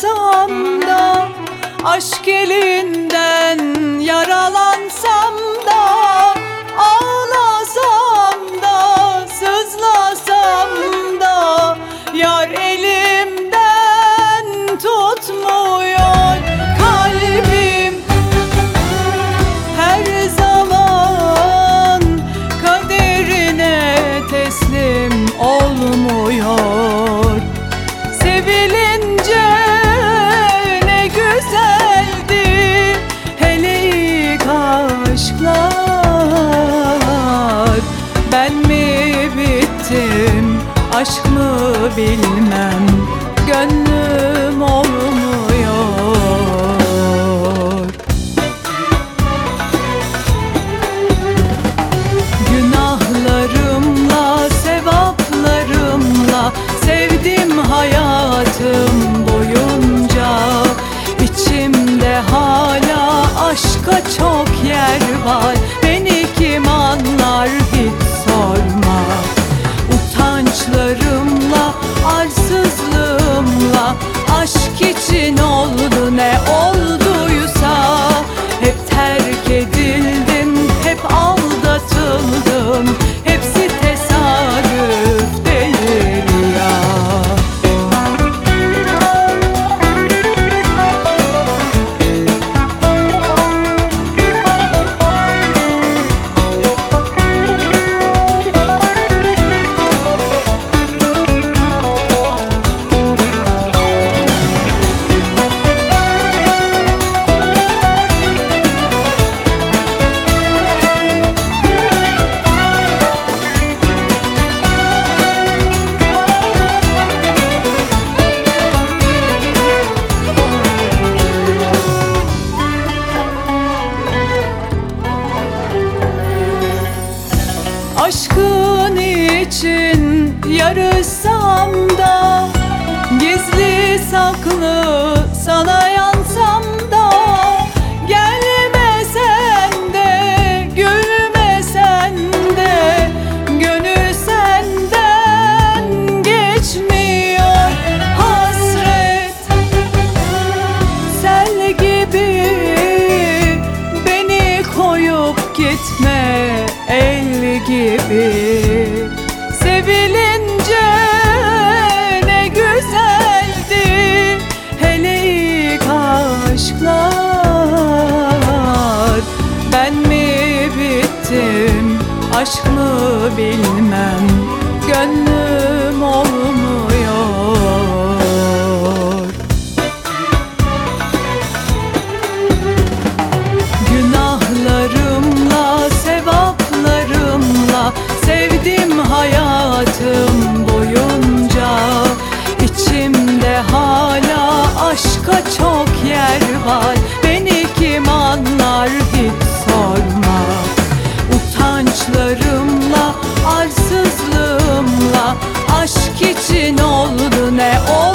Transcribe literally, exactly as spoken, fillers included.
Yaransam da, aşk elinden yaralansam da, ağlasam da, sızlasam da, yar elimden tutmuyor. Kalbim her zaman kaderine teslim olmuyor. Sevilince ne güzeldi hele ilk aşklar. Ben mi bittim, aşk mı bilmem, gönlüm olmuyor. Günahlarımla, sevaplarımla sevdim hayatım boyunca. İçimde hala aşka çok yer var. Beni kim anlar hiç sorma. Utançlarımla, arsızlığımla aşk için oldu ne olduysa. Hep terk edildim, hep aldatıldım. Hepsi tesadüf değil ya. Aşkın için yarışsam da, gizli saklı sana yansam da, gelmesen de gülmesen de, gönül senden geçmiyor. Hasret sel gibi beni koyup gitme el gibi. Sevilince ne güzeldi hele ilk aşklar. Ben mi bittim, aşk mı bilmem, gönlüm olmuyor. Günahlarımla, sevaplarımla sevdim hayatım boyunca. İçimde hala aşka çok yer var. Beni kim anlar hiç sorma. Utançlarımla, arsızlığımla aşk için oldu ne oldu.